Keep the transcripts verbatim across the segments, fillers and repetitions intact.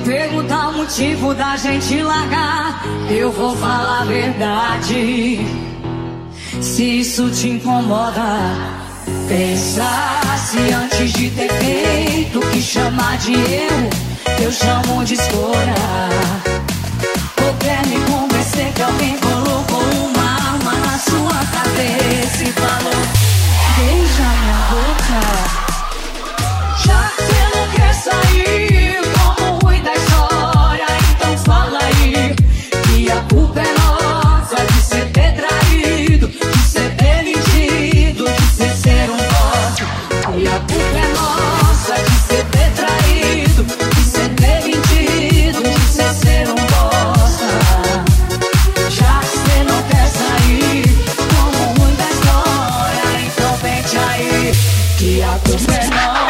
perguntar o motivo da gente largar, eu vou falar a verdade. Se isso te incomoda, pensasse antes de ter feito o que chamar de erro, eu chamo de escolha. Ou quer me convencer que alguém colocou uma arma na sua cabeça e falou: beija minha boca. Já que você não quer sair como ruim da história, então fala aí que a culpa é nossa de você ter traído, de você ter mentido, de você ser um bosta. E a culpa é nossa de você ter traído, de você ter mentido, de você ser um bosta. Já que você não quer sair como ruim da história, então pente aí que a culpa é nossa.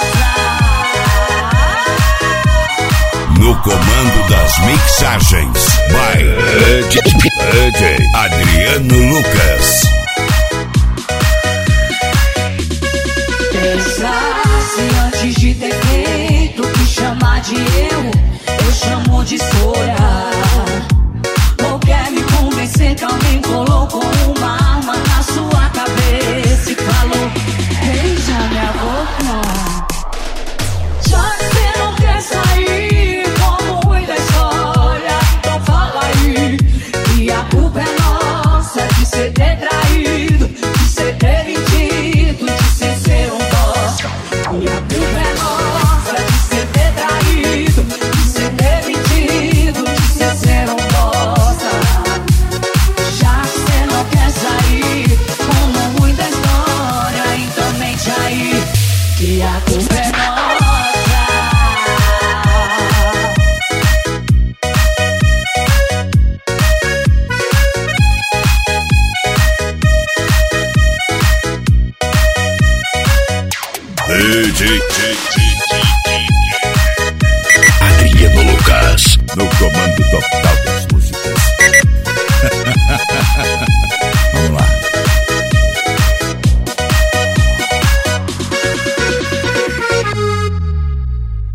No comando das mixagens, by D J Adriano Lucas. Pensasse antes de ter feito o que chamar de erro, eu chamo de escolha. Ou quer me convencer que alguém colocou uma arma na sua cabeça e falou: beija minha boca. Já que você não quer sair como ruim da história, então fala aí que a culpa é nossa de você ter traído, de você ter mentido, de você ser um bosta. E a culpa é nossa de você ter traído, de você ter mentido, de você ser um bosta. Já que você não quer sair como ruim da história, então mente aí que a culpa é nossa. D J Adriano Lucas, no comando total.